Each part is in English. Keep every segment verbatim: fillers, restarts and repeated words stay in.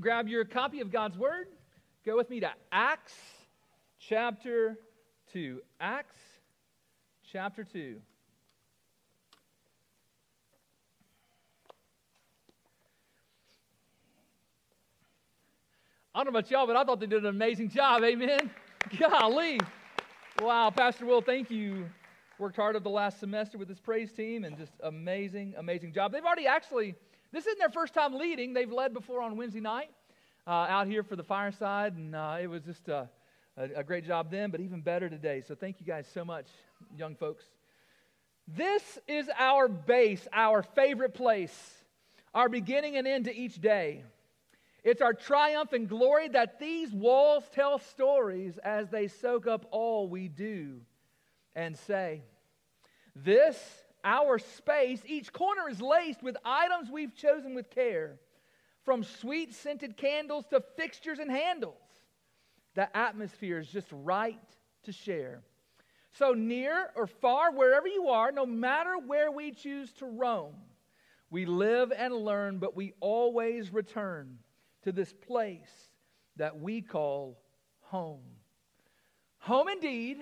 grab your copy of God's Word, go with me to Acts chapter two. Acts chapter two. I don't know about y'all, but I thought they did an amazing job. Amen. Golly. Wow, Pastor Will, thank you. Worked hard over the last semester with this praise team, and just amazing, amazing job. They've already actually, this isn't their first time leading. They've led before on Wednesday night uh, out here for the fireside, and uh, it was just a, a, a great job then, but even better today. So thank you guys so much, young folks. This is our base, our favorite place, our beginning and end to each day. It's our triumph and glory that these walls tell stories as they soak up all we do and say. This, our space, each corner is laced with items we've chosen with care, from sweet scented candles to fixtures and handles. The atmosphere is just right to share. So near or far, wherever you are, no matter where we choose to roam, we live and learn, but we always return to this place that we call home. Home indeed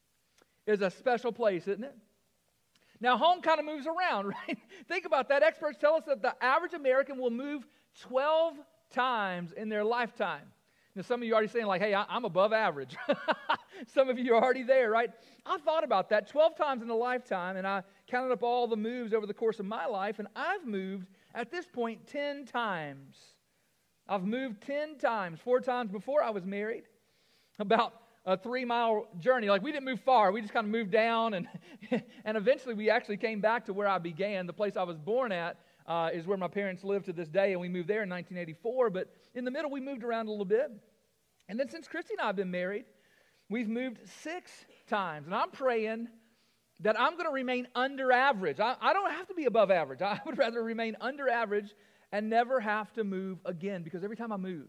is a special place, isn't it? Now, home kind of moves around, right? Think about that. Experts tell us that the average American will move twelve times in their lifetime. Now, some of you are already saying, like, hey, I'm above average. Some of you are already there, right? I thought about that twelve times in a lifetime, and I counted up all the moves over the course of my life, and I've moved, at this point, ten times. I've moved ten times, four times before I was married, about a three-mile journey. Like, we didn't move far. We just kind of moved down, and and eventually we actually came back to where I began. The place I was born at uh, is where my parents live to this day, and we moved there in nineteen eighty-four. But in the middle, we moved around a little bit. And then since Christy and I have been married, we've moved six times. And I'm praying that I'm going to remain under average. I, I don't have to be above average. I would rather remain under average and never have to move again, because every time I move,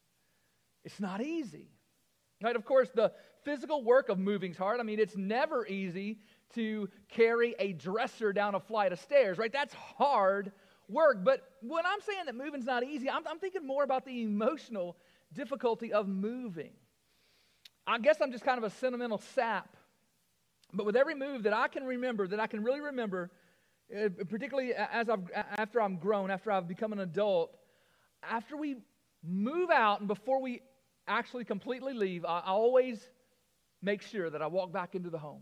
it's not easy. Right? Of course, the physical work of moving is hard. I mean, it's never easy to carry a dresser down a flight of stairs, right? That's hard work. But when I'm saying that moving's not easy, I'm, I'm thinking more about the emotional difficulty of moving. I guess I'm just kind of a sentimental sap. But with every move that I can remember, that I can really remember, Uh, particularly as I've, after I'm grown, after I've become an adult, after we move out and before we actually completely leave, I, I always make sure that I walk back into the home.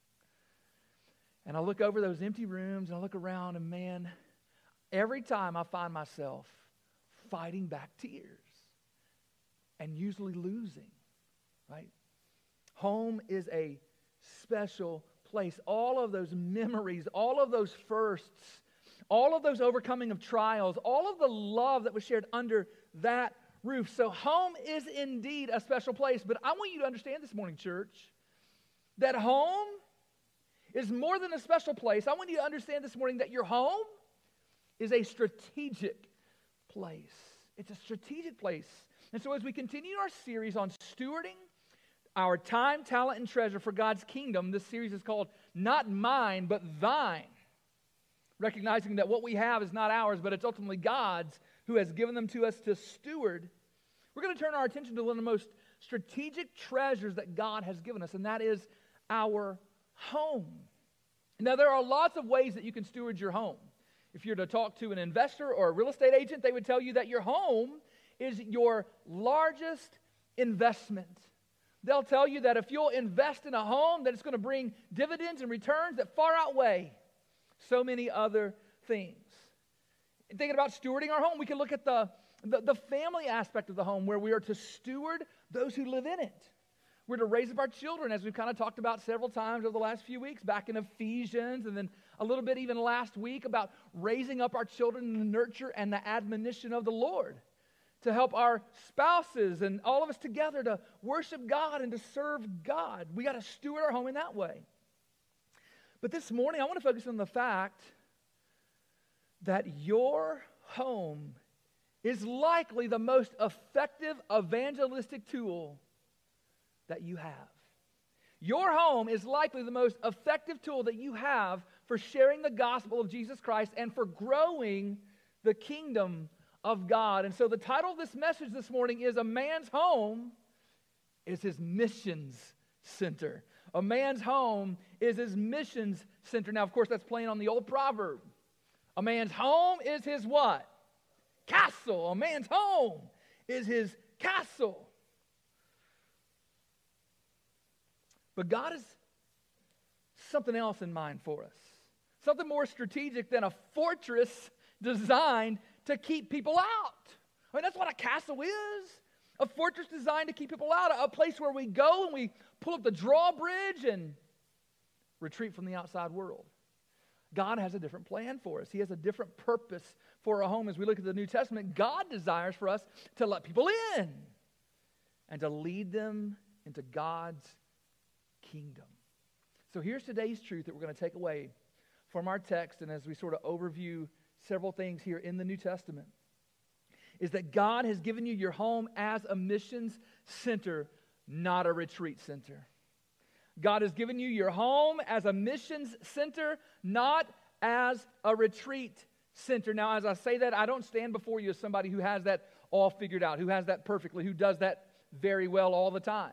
And I look over those empty rooms and I look around, and man, every time I find myself fighting back tears and usually losing, right? Home is a special place. All of those memories, all of those firsts, all of those overcoming of trials, all of the love that was shared under that roof. So home is indeed a special place. But I want you to understand this morning, church, that home is more than a special place. I want you to understand this morning that your home is a strategic place. It's a strategic place. And so as we continue our series on stewarding our time, talent, and treasure for God's kingdom, this series is called Not Mine, but Thine. Recognizing that what we have is not ours, but it's ultimately God's, who has given them to us to steward. We're going to turn our attention to one of the most strategic treasures that God has given us, and that is our home. Now, there are lots of ways that you can steward your home. If you're to talk to an investor or a real estate agent, they would tell you that your home is your largest investment. They'll tell you that if you'll invest in a home, that it's going to bring dividends and returns that far outweigh so many other things. And thinking about stewarding our home, we can look at the, the, the family aspect of the home, where we are to steward those who live in it. We're to raise up our children, as we've kind of talked about several times over the last few weeks, back in Ephesians, and then a little bit even last week about raising up our children in the nurture and the admonition of the Lord, to help our spouses and all of us together to worship God and to serve God. We got to steward our home in that way. But this morning, I want to focus on the fact that your home is likely the most effective evangelistic tool that you have. Your home is likely the most effective tool that you have for sharing the gospel of Jesus Christ and for growing the kingdom of God. And so the title of this message this morning is A Man's Home is His Missions Center. A man's home is his missions center. Now, of course, that's playing on the old proverb. A man's home is his what? Castle. A man's home is his castle. But God has something else in mind for us. Something more strategic than a fortress designed to keep people out. I mean, that's what a castle is. A fortress designed to keep people out. A place where we go and we pull up the drawbridge and retreat from the outside world. God has a different plan for us. He has a different purpose for our home. As we look at the New Testament, God desires for us to let people in and to lead them into God's kingdom. So here's today's truth that we're going to take away from our text, and as we sort of overview several things here in the New Testament, is that God has given you your home as a missions center, not a retreat center. God has given you your home as a missions center, not as a retreat center. Now, as I say that, I don't stand before you as somebody who has that all figured out, who has that perfectly, who does that very well all the time.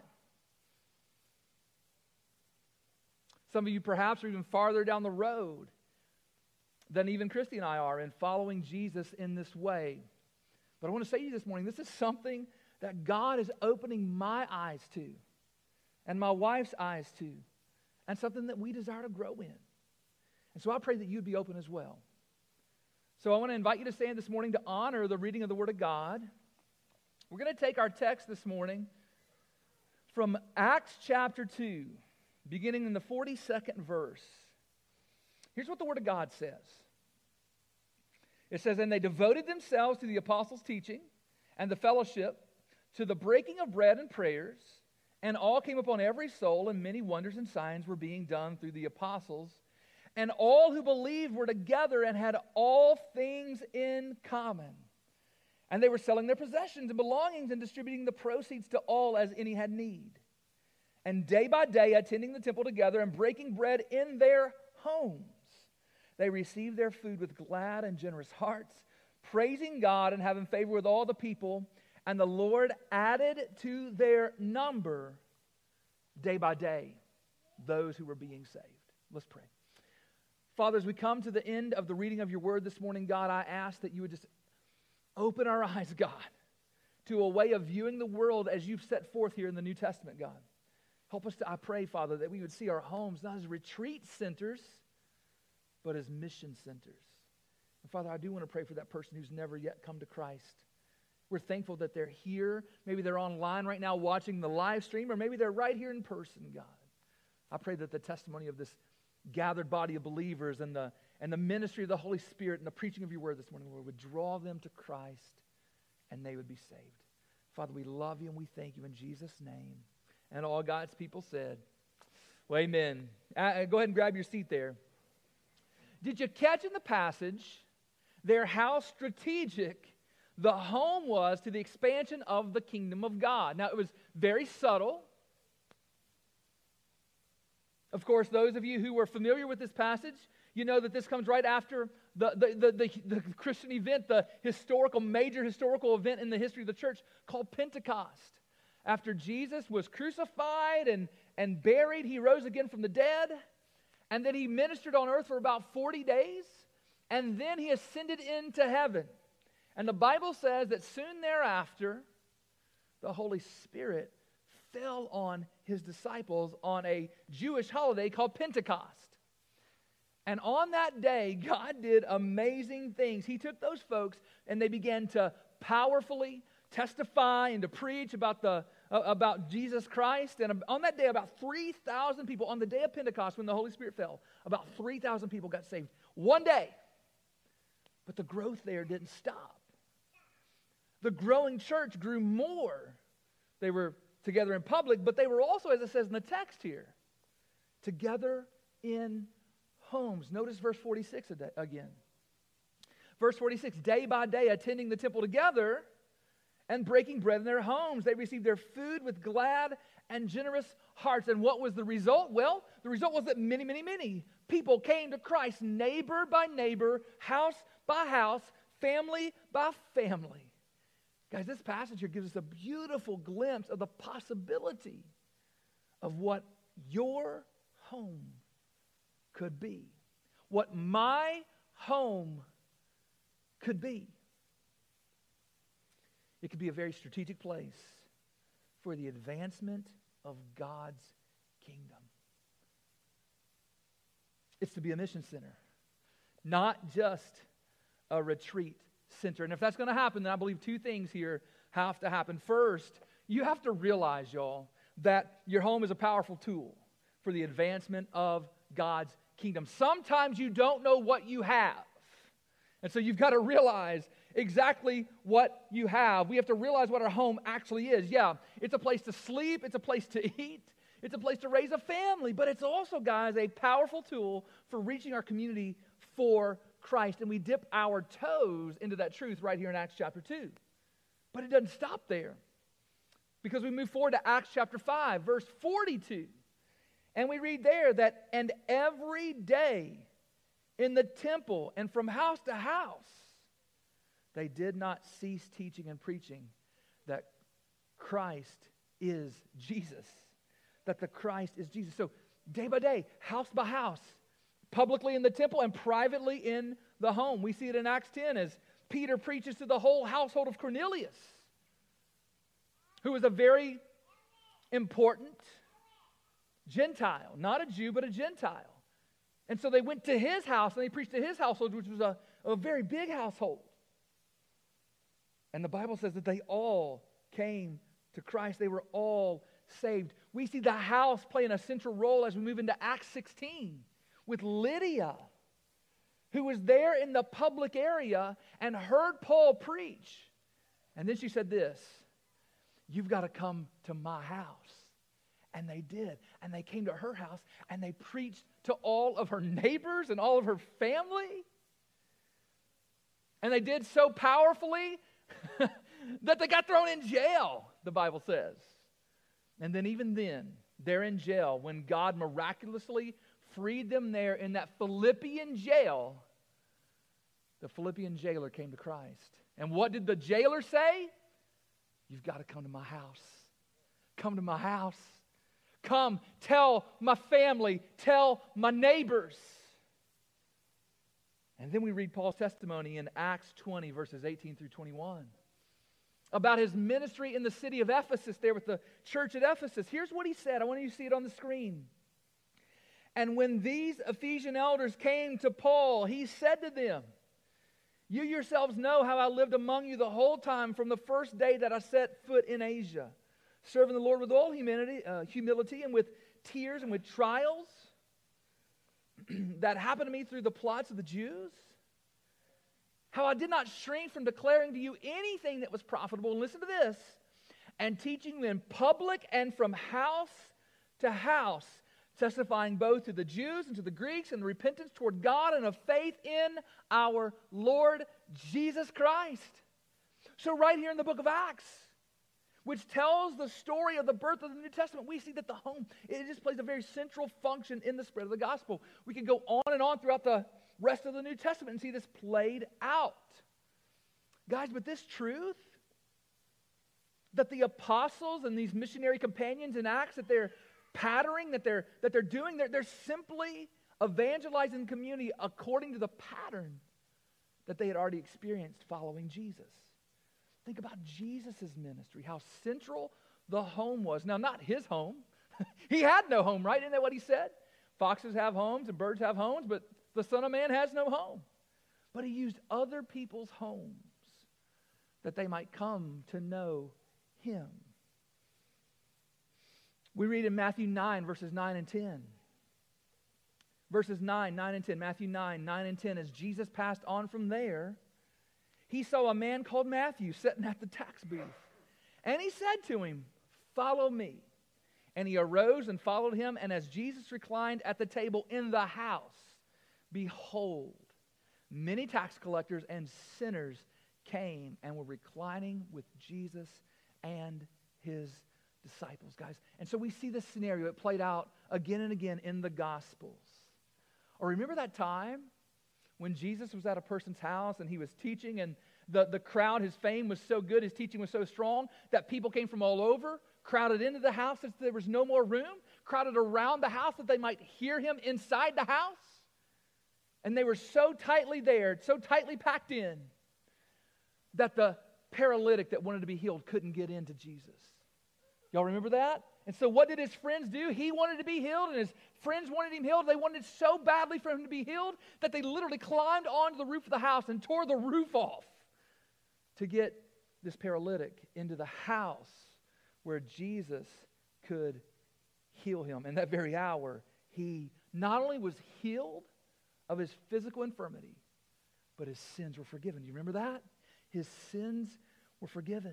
Some of you perhaps are even farther down the road than even Christy and I are in following Jesus in this way. But I want to say to you this morning, this is something that God is opening my eyes to and my wife's eyes to, and something that we desire to grow in. And so I pray that you'd be open as well. So I want to invite you to stand this morning to honor the reading of the Word of God. We're going to take our text this morning from Acts chapter two, beginning in the forty-second verse. Here's what the Word of God says. It says, "And they devoted themselves to the apostles' teaching and the fellowship, to the breaking of bread and prayers, and all came upon every soul, and many wonders and signs were being done through the apostles. And all who believed were together and had all things in common. And they were selling their possessions and belongings and distributing the proceeds to all as any had need. And day by day, attending the temple together and breaking bread in their homes, they received their food with glad and generous hearts, praising God and having favor with all the people. And the Lord added to their number day by day those who were being saved." Let's pray. Father, as we come to the end of the reading of your word this morning, God, I ask that you would just open our eyes, God, to a way of viewing the world as you've set forth here in the New Testament, God. Help us to, I pray, Father, that we would see our homes not as retreat centers, but as mission centers. And Father, I do want to pray for that person who's never yet come to Christ. We're thankful that they're here. Maybe they're online right now watching the live stream, or maybe they're right here in person, God. I pray that the testimony of this gathered body of believers and the, and the ministry of the Holy Spirit and the preaching of your word this morning, Lord, would draw them to Christ and they would be saved. Father, we love you and we thank you in Jesus' name. And all God's people said, well, amen. Uh, go ahead and grab your seat there. Did you catch in the passage there how strategic the home was to the expansion of the kingdom of God? Now, it was very subtle. Of course, those of you who were familiar with this passage, you know that this comes right after the, the, the, the, the Christian event, the historical, major historical event in the history of the church called Pentecost. After Jesus was crucified and, and buried, he rose again from the dead, and then he ministered on earth for about forty days, and then he ascended into heaven. And the Bible says that soon thereafter, the Holy Spirit fell on his disciples on a Jewish holiday called Pentecost. And on that day, God did amazing things. He took those folks and they began to powerfully testify and to preach about the uh, about Jesus Christ. And on that day, about three thousand people, on the day of Pentecost when the Holy Spirit fell, about three thousand people got saved. One day. But the growth there didn't stop. The growing church grew more. They were together in public, but they were also, as it says in the text here, together in homes. Notice verse forty-six again. Verse forty-six, day by day attending the temple together and breaking bread in their homes. They received their food with glad and generous hearts. And what was the result? Well, the result was that many, many, many people came to Christ, neighbor by neighbor, house by house, family by family. Guys, this passage here gives us a beautiful glimpse of the possibility of what your home could be. What my home could be. It could be a very strategic place for the advancement of God's kingdom. It's to be a mission center, not just a retreat center. And if that's going to happen, then I believe two things here have to happen. First, you have to realize, y'all, that your home is a powerful tool for the advancement of God's kingdom. Sometimes you don't know what you have. And so you've got to realize exactly what you have. We have to realize what our home actually is. Yeah, it's a place to sleep. It's a place to eat. It's a place to raise a family. But it's also, guys, a powerful tool for reaching our community for Christ. And we dip our toes into that truth right here in Acts chapter two. But it doesn't stop there, because we move forward to Acts chapter five, verse forty-two. And we read there that, and every day in the temple and from house to house, they did not cease teaching and preaching that Christ is Jesus. That the Christ is Jesus. So day by day, house by house, publicly in the temple and privately in the home. We see it in Acts ten as Peter preaches to the whole household of Cornelius, who was a very important Gentile, not a Jew, but a Gentile. And so they went to his house and they preached to his household, which was a, a very big household. And the Bible says that they all came to Christ. They were all saved. We see the house playing a central role as we move into Acts sixteen with Lydia, who was there in the public area and heard Paul preach. And then she said this, "You've got to come to my house." And they did. And they came to her house and they preached to all of her neighbors and all of her family. And they did so powerfully that they got thrown in jail, the Bible says. And then even then, they're in jail when God miraculously freed them there in that Philippian jail. The Philippian jailer came to Christ. And what did the jailer say? "You've got to come to my house. Come to my house. Come, tell my family, tell my neighbors." And then we read Paul's testimony in Acts twenty, verses eighteen through twenty-one, about his ministry in the city of Ephesus, there with the church at Ephesus. Here's what he said. I want you to see it on the screen. "And when these Ephesian elders came to Paul, he said to them, 'You yourselves know how I lived among you the whole time from the first day that I set foot in Asia, serving the Lord with all humility, uh, humility and with tears and with trials that happened to me through the plots of the Jews. How I did not shrink from declaring to you anything that was profitable,' and listen to this, 'and teaching you in public and from house to house, testifying both to the Jews and to the Greeks in repentance toward God and of faith in our Lord Jesus Christ.'" So right here in the book of Acts, which tells the story of the birth of the New Testament, we see that the home, it just plays a very central function in the spread of the gospel. We could go on and on throughout the rest of the New Testament and see this played out. Guys, but this truth, that the apostles and these missionary companions in Acts, that they're patterning, that they're, that they're doing, they're, they're simply evangelizing the community according to the pattern that they had already experienced following Jesus. Think about Jesus' ministry, how central the home was. Now, not his home. He had no home, right? Isn't that what he said? Foxes have homes and birds have homes, but the Son of Man has no home. But he used other people's homes that they might come to know him. We read in Matthew nine, verses nine and ten. Verses nine, nine and ten. Matthew nine, nine and ten. As Jesus passed on from there, he saw a man called Matthew sitting at the tax booth. And he said to him, "Follow me." And he arose and followed him. And as Jesus reclined at the table in the house, behold, many tax collectors and sinners came and were reclining with Jesus and his disciples, guys. And so we see this scenario. It played out again and again in the Gospels. Or remember that time when Jesus was at a person's house and he was teaching, and the, the crowd, his fame was so good, his teaching was so strong, that people came from all over, crowded into the house since there was no more room, crowded around the house that they might hear him inside the house. And they were so tightly there, so tightly packed in, that the paralytic that wanted to be healed couldn't get into Jesus. Y'all remember that? And so what did his friends do? He wanted to be healed, and his friends wanted him healed. They wanted so badly for him to be healed that they literally climbed onto the roof of the house and tore the roof off to get this paralytic into the house where Jesus could heal him. And that very hour, he not only was healed of his physical infirmity, but his sins were forgiven. Do you remember that? His sins were forgiven.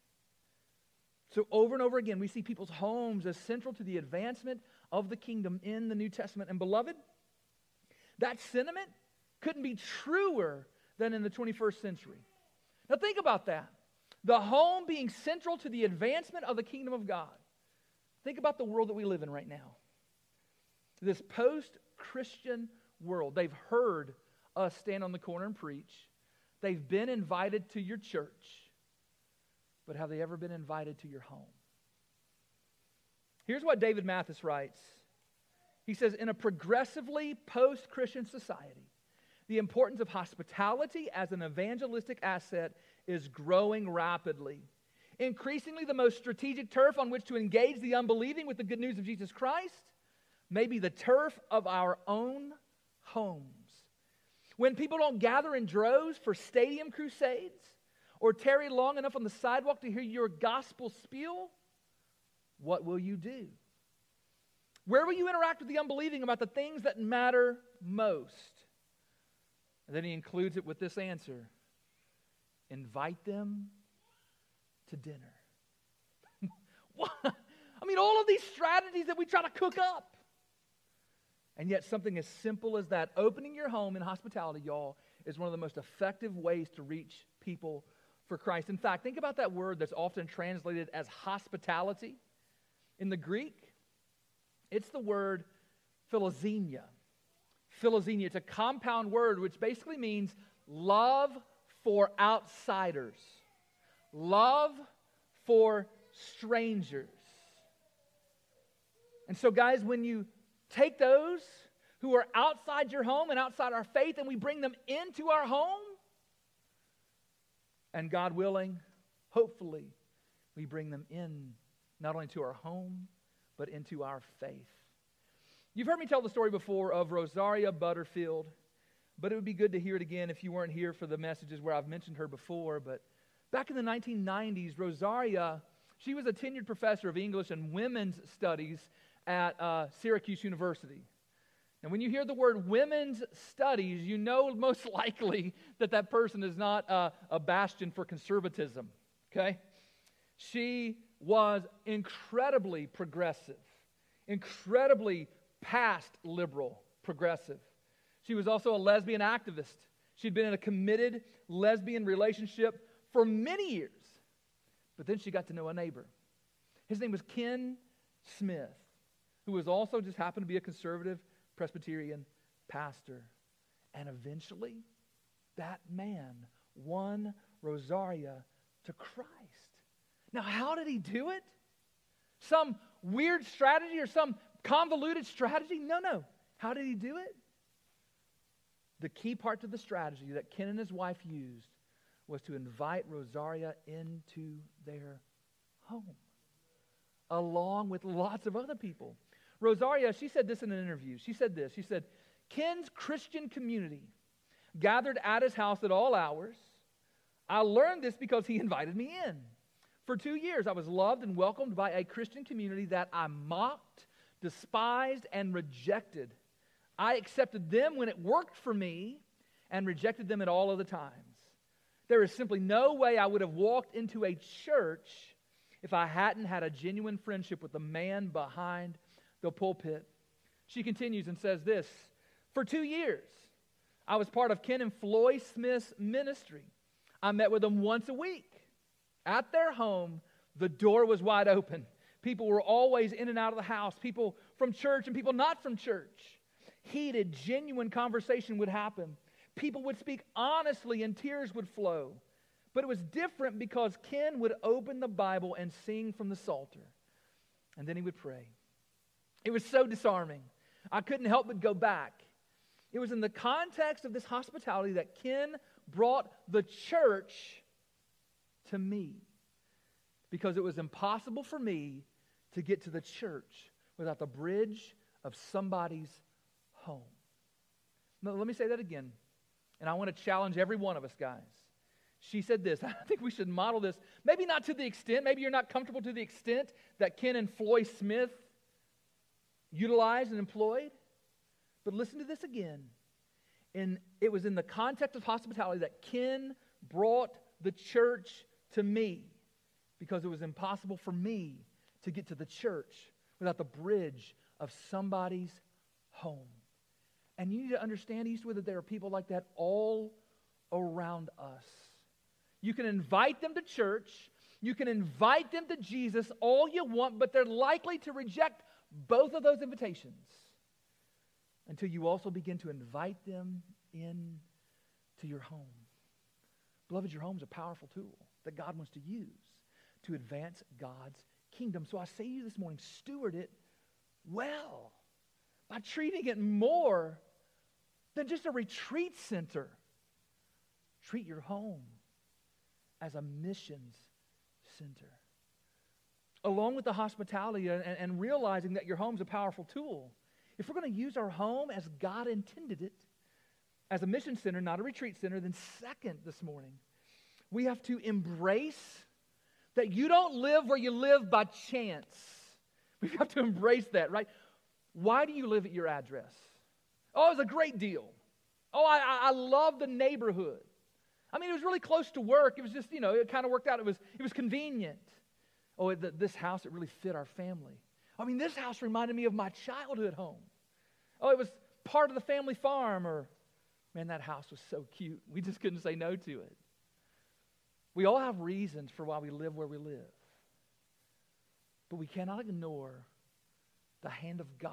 So over and over again, we see people's homes as central to the advancement of the kingdom in the New Testament. And beloved, that sentiment couldn't be truer than in the twenty-first century. Now think about that. The home being central to the advancement of the kingdom of God. Think about the world that we live in right now. This post-Christian world. They've heard us stand on the corner and preach. They've been invited to your church. But have they ever been invited to your home? Here's what David Mathis writes. He says, in a progressively post-Christian society, the importance of hospitality as an evangelistic asset is growing rapidly. Increasingly, the most strategic turf on which to engage the unbelieving with the good news of Jesus Christ may be the turf of our own homes. When people don't gather in droves for stadium crusades or tarry long enough on the sidewalk to hear your gospel spiel, what will you do? Where will you interact with the unbelieving about the things that matter most? And then he includes it with this answer. Invite them to dinner. What? I mean, all of these strategies that we try to cook up. And yet something as simple as that, opening your home in hospitality, y'all, is one of the most effective ways to reach people for Christ. In fact, think about that word that's often translated as hospitality. In the Greek, it's the word philoxenia. Philoxenia, it's a compound word which basically means love for outsiders. Love for strangers. And so guys, when you take those who are outside your home and outside our faith and we bring them into our home, and God willing, hopefully, we bring them in not only to our home, but into our faith. You've heard me tell the story before of Rosaria Butterfield, but it would be good to hear it again if you weren't here for the messages where I've mentioned her before. But back in the nineteen nineties, Rosaria, she was a tenured professor of English and women's studies at uh, Syracuse University. And when you hear the word women's studies, you know most likely that that person is not uh, a bastion for conservatism, okay? She was incredibly progressive, incredibly past liberal progressive. She was also a lesbian activist. She'd been in a committed lesbian relationship for many years. But then she got to know a neighbor. His name was Ken Smith, who was also just happened to be a conservative Presbyterian pastor. And eventually, that man won Rosaria to Christ. Now, how did he do it? Some weird strategy or some convoluted strategy? No, no. How did he do it? The key part to the strategy that Ken and his wife used was to invite Rosaria into their home, along with lots of other people. Rosaria, she said this in an interview. She said this. She said, Ken's Christian community gathered at his house at all hours. I learned this because he invited me in. For two years, I was loved and welcomed by a Christian community that I mocked, despised, and rejected. I accepted them when it worked for me and rejected them at all other times. There is simply no way I would have walked into a church if I hadn't had a genuine friendship with the man behind the pulpit. She continues and says this, for two years, I was part of Ken and Floyd Smith's ministry. I met with them once a week. At their home, the door was wide open. People were always in and out of the house, people from church and people not from church. Heated, genuine conversation would happen. people would speak honestly and tears would flow. But it was different because Ken would open the Bible and sing from the Psalter. And then he would pray. It was so disarming. I couldn't help but go back. It was in the context of this hospitality that Ken brought the church to me. Because it was impossible for me to get to the church without the bridge of somebody's home. Now, let me say that again. And I want to challenge every one of us, guys. She said this. I think we should model this. Maybe not to the extent, maybe you're not comfortable to the extent that Ken and Floy Smith utilized and employed. But listen to this again. And it was in the context of hospitality that Ken brought the church to me, because it was impossible for me to get to the church without the bridge of somebody's home. And you need to understand, Eastwood, that there are people like that all around us. You can invite them to church, you can invite them to Jesus all you want, but they're likely to reject both of those invitations until you also begin to invite them in to your home. Beloved, your home is a powerful tool that God wants to use to advance God's kingdom. So I say to you this morning, steward it well by treating it more than just a retreat center. Treat your home as a missions center. Along with the hospitality and, and realizing that your home's a powerful tool, if we're going to use our home as God intended it, as a mission center, not a retreat center, then second this morning, we have to embrace that you don't live where you live by chance. We have to embrace that, right? Why do you live at your address? Oh, it's a great deal. Oh, I, I love the neighborhood. I mean, it was really close to work. It was just, you know, it kind of worked out. It was, it was convenient. Oh, it, this house, it really fit our family. I mean, this house reminded me of my childhood home. Oh, it was part of the family farm. Or, man, that house was so cute. We just couldn't say no to it. We all have reasons for why we live where we live. But we cannot ignore the hand of God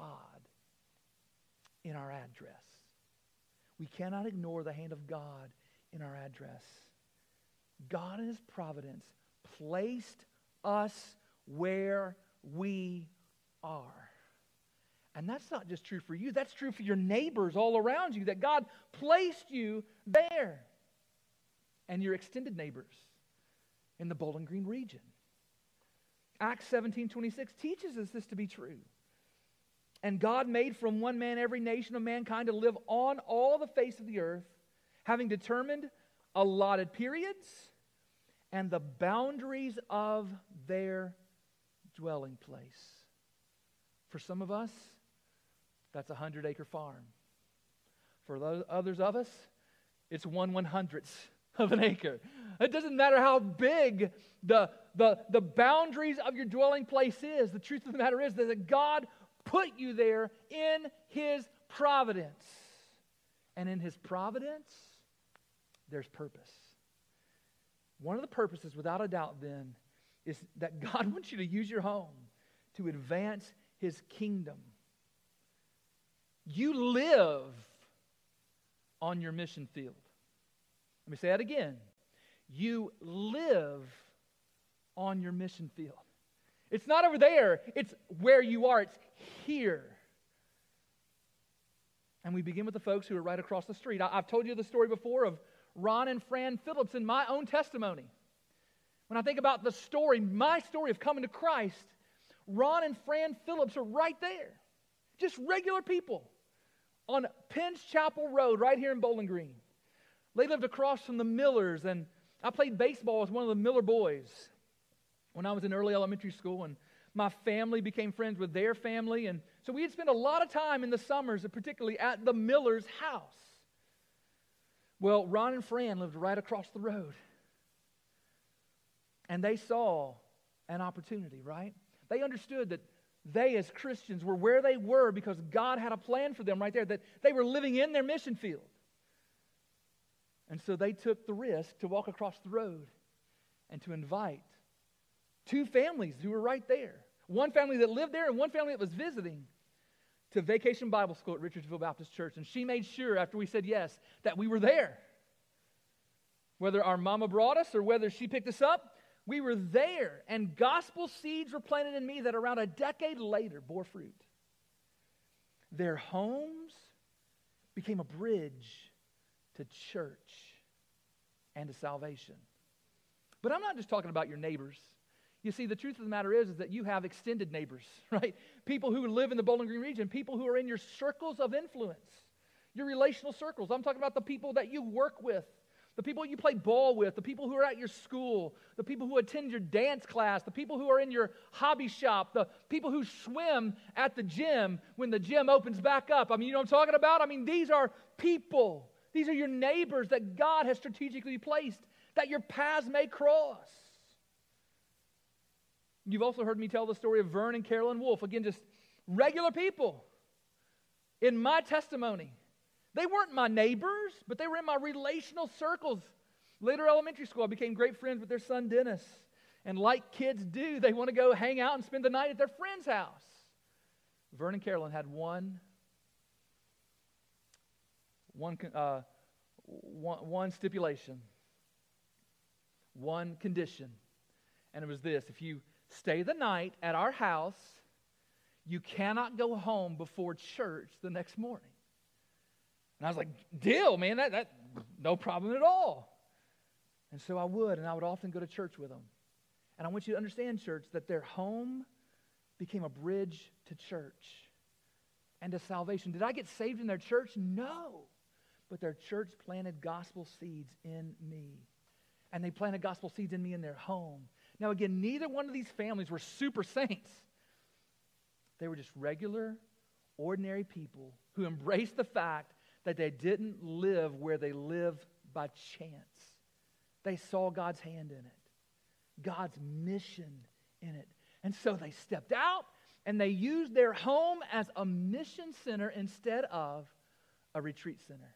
in our address. We cannot ignore the hand of God in our address. God in His providence placed us where we are. And that's not just true for you. That's true for your neighbors all around you, that God placed you there. And your extended neighbors in the Bowling Green region. Acts seventeen twenty-six teaches us this to be true. And God made from one man every nation of mankind to live on all the face of the earth, having determined allotted periods and the boundaries of their dwelling place. For some of us, that's a hundred-acre farm. For those others of us, it's one one-hundredth of an acre. It doesn't matter how big the, the, the boundaries of your dwelling place is. The truth of the matter is that God put you there in His providence. And in His providence, there's purpose. One of the purposes, without a doubt, then, is that God wants you to use your home to advance His kingdom. You live on your mission field. Let me say that again. You live on your mission field. It's not over there. It's where you are. It's here. And we begin with the folks who are right across the street. I, I've told you the story before of Ron and Fran Phillips in my own testimony. When I think about the story, my story of coming to Christ, Ron and Fran Phillips are right there. Just regular people on Penn's Chapel Road right here in Bowling Green. They lived across from the Millers, and I played baseball with one of the Miller boys when I was in early elementary school, and my family became friends with their family, and so we'd spend a lot of time in the summers, particularly at the Miller's house. Well, Ron and Fran lived right across the road, and they saw an opportunity, right? They understood that they as Christians were where they were because God had a plan for them right there, that they were living in their mission field. And so they took the risk to walk across the road and to invite two families who were right there. One family that lived there and one family that was visiting to Vacation Bible School at Richardsville Baptist Church, and she made sure after we said yes that we were there. Whether our mama brought us or whether she picked us up, we were there, and gospel seeds were planted in me that around a decade later bore fruit. Their homes became a bridge to church and to salvation. But I'm not just talking about your neighbors. You see, the truth of the matter is, is that you have extended neighbors, right? People who live in the Bowling Green region, people who are in your circles of influence, your relational circles. I'm talking about the people that you work with, the people you play ball with, the people who are at your school, the people who attend your dance class, the people who are in your hobby shop, the people who swim at the gym when the gym opens back up. I mean, you know what I'm talking about? I mean, these are people. These are your neighbors that God has strategically placed that your paths may cross. You've also heard me tell the story of Vern and Carolyn Wolf. Again, just regular people in my testimony. They weren't my neighbors, but they were in my relational circles. Later elementary school, I became great friends with their son, Dennis. And like kids do, they want to go hang out and spend the night at their friend's house. Vern and Carolyn had one, one, uh, one, one stipulation, one condition. And it was this: if you stay the night at our house, you cannot go home before church the next morning. And I was like, deal, man, that, that no problem at all. And so I would, and I would often go to church with them. And I want you to understand, church, that their home became a bridge to church and to salvation. Did I get saved in their church? No. But their church planted gospel seeds in me. And they planted gospel seeds in me in their home. Now again, neither one of these families were super saints. They were just regular, ordinary people who embraced the fact that they didn't live where they live by chance. They saw God's hand in it, God's mission in it. And so they stepped out and they used their home as a mission center instead of a retreat center.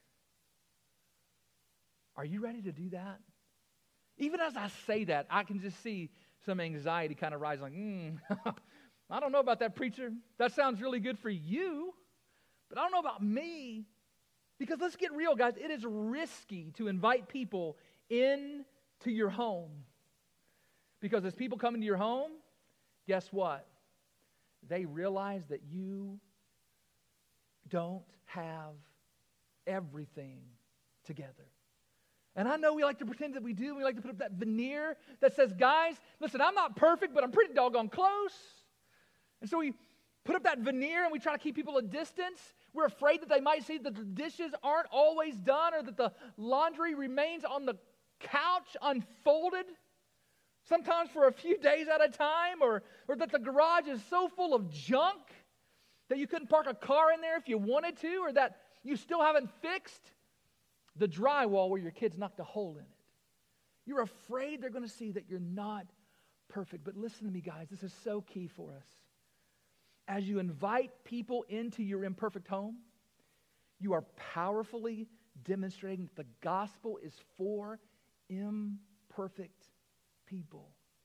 Are you ready to do that? Even as I say that, I can just see some anxiety kind of rise, like, hmm, I don't know about that, preacher. That sounds really good for you, but I don't know about me. Because let's get real, guys. It is risky to invite people into your home. Because as people come into your home, guess what? They realize that you don't have everything together. And I know we like to pretend that we do. We like to put up that veneer that says, guys, listen, I'm not perfect, but I'm pretty doggone close. And so we put up that veneer and we try to keep people at distance. We're afraid that they might see that the dishes aren't always done or that the laundry remains on the couch unfolded, sometimes for a few days at a time, or, or that the garage is so full of junk that you couldn't park a car in there if you wanted to, or that you still haven't fixed the drywall where your kids knocked a hole in it. You're afraid they're going to see that you're not perfect. But listen to me, guys. This is so key for us. As you invite people into your imperfect home, you are powerfully demonstrating that the gospel is for imperfect people.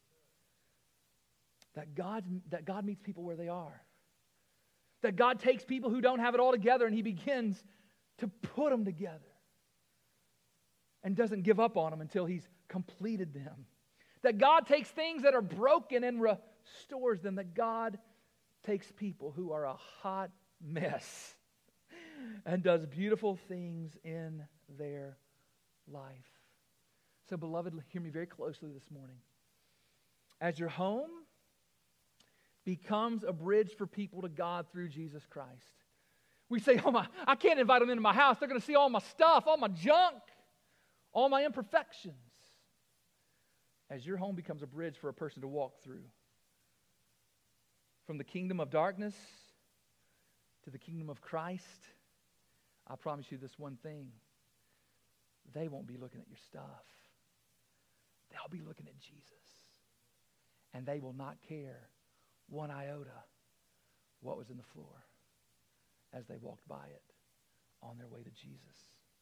That God, that God meets people where they are. That God takes people who don't have it all together and He begins to put them together. And doesn't give up on them until He's completed them. That God takes things that are broken and restores them. That God takes people who are a hot mess and does beautiful things in their life. So, beloved, hear me very closely this morning. As your home becomes a bridge for people to God through Jesus Christ. We say, oh my, I can't invite them into my house. They're going to see all my stuff, all my junk, all my imperfections. As your home becomes a bridge for a person to walk through. From the kingdom of darkness to the kingdom of Christ, I promise you this one thing. They won't be looking at your stuff. They'll be looking at Jesus. And they will not care one iota what was in the floor as they walked by it on their way to Jesus.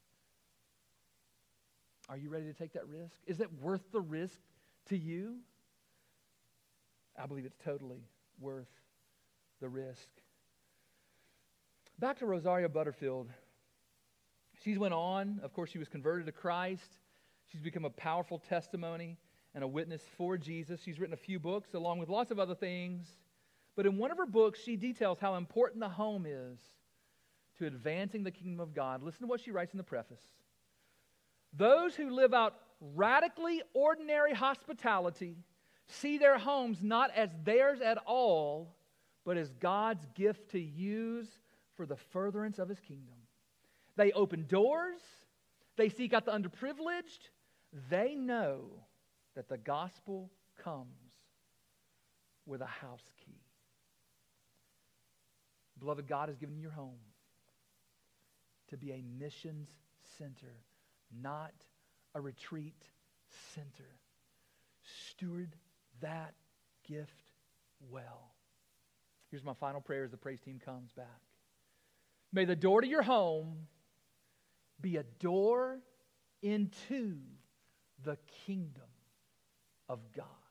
Are you ready to take that risk? Is it worth the risk to you? I believe it's totally worth the risk. back to Rosaria Butterfield. She's went on. Of course, she was converted to Christ. She's become a powerful testimony and a witness for Jesus. She's written a few books along with lots of other things. But in one of her books, she details how important the home is to advancing the kingdom of God. Listen to what she writes in the preface. Those who live out radically ordinary hospitality see their homes not as theirs at all, but as God's gift to use for the furtherance of His kingdom. They open doors. They seek out the underprivileged. They know that the gospel comes with a house key. Beloved, God has given you your home to be a missions center, not a retreat center. Steward that gift well. Here's my final prayer as the praise team comes back. May the door to your home be a door into the kingdom of God.